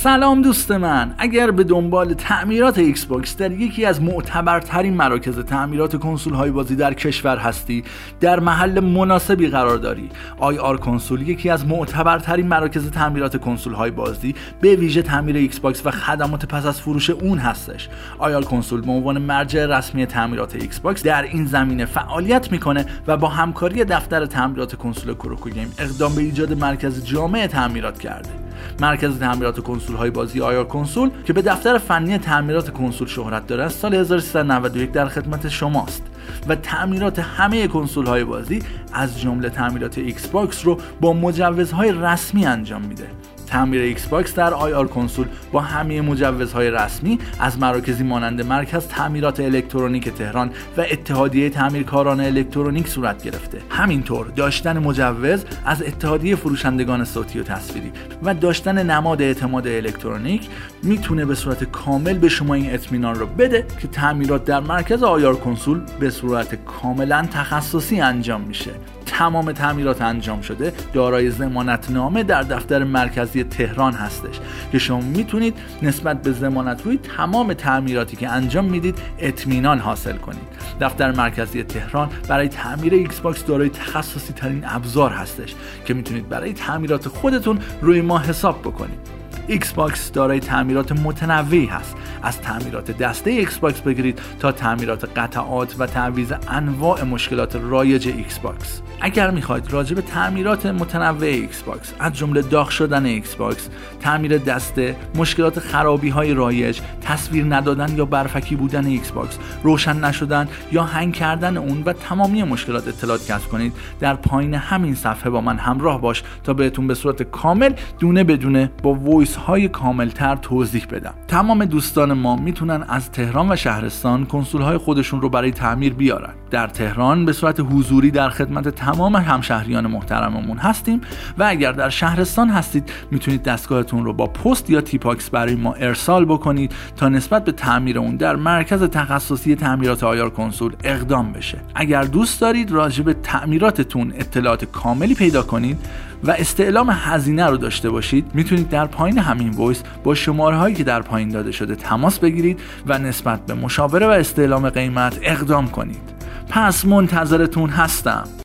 سلام دوست من، اگر به دنبال تعمیرات ایکس باکس در یکی از معتبرترین مراکز تعمیرات کنسول های بازی در کشور هستی، در محل مناسبی قرار داری. IR کنسول یکی از معتبرترین مراکز تعمیرات کنسول های بازی به ویژه تعمیر ایکس باکس و خدمات پس از فروش اون هستش. IR کنسول به عنوان مرجع رسمی تعمیرات ایکس باکس در این زمینه فعالیت میکنه و با همکاری دفتر تعمیرات کنسول کروکو گیم اقدام به ایجاد مرکز جامع تعمیرات کرده. مرکز تعمیرات کنسول های بازی IR کنسول که به دفتر فنی تعمیرات کنسول شهرت داره، از سال 1391 در خدمت شماست و تعمیرات همه کنسول های بازی از جمله تعمیرات ایکس باکس رو با مجوزهای رسمی انجام میده. تعمیر ایکس باکس در IR کنسول با همه مجوزهای رسمی از مراکزی مانند مرکز تعمیرات الکترونیک تهران و اتحادیه تعمیرکاران الکترونیک صورت گرفته. همینطور داشتن مجوز از اتحادیه فروشندگان صوتی و تصویری و داشتن نماد اعتماد الکترونیک میتونه به صورت کامل به شما این اطمینان رو بده که تعمیرات در مرکز IR کنسول به صورت کاملا تخصصی انجام میشه. تمام تعمیرات انجام شده دارای ضمانتنامه در دفتر مرکزی تهران هستش که شما میتونید نسبت به ضمانت روی تمام تعمیراتی که انجام میدید اطمینان حاصل کنید. دفتر مرکزی تهران برای تعمیر ایکس باکس دارای تخصصی ترین ابزار هستش که میتونید برای تعمیرات خودتون روی ما حساب بکنید. ایکس باکس دارای تعمیرات متنوعی هست، از تعمیرات دسته ایکس باکس بگیرید تا تعمیرات قطعات و تعویض انواع مشکلات رایج ایکس باکس. اگر میخواید راجع به تعمیرات متنوع ایکس باکس از جمله داغ شدن ایکس باکس، تعمیر دسته، مشکلات خرابی های رایج، تصویر ندادن یا برفکی بودن ایکس باکس، روشن نشدن یا هنگ کردن اون و تمامی مشکلات اطلاعات کسب کنید، در پایین همین صفحه با من همراه باش تا بهتون به صورت کامل دونه بدونه با وایس های کاملتر توضیح بدم. تمام دوستان ما میتونن از تهران و شهرستان کنسول های خودشون رو برای تعمیر بیارن. در تهران به صورت حضوری در خدمت تمام همشهریان محترممون هستیم و اگر در شهرستان هستید میتونید دستگاهتون رو با پست یا تیپاکس برای ما ارسال بکنید تا نسبت به تعمیر اون در مرکز تخصصی تعمیرات IR کنسول اقدام بشه. اگر دوست دارید راجع به تعمیراتتون اطلاعات کاملی پیدا کنید و استعلام هزینه رو داشته باشید، میتونید در پایین همین وایس با شماره هایی که در پایین داده شده تماس بگیرید و نسبت به مشاوره و استعلام قیمت اقدام کنید. پس منتظرتون هستم.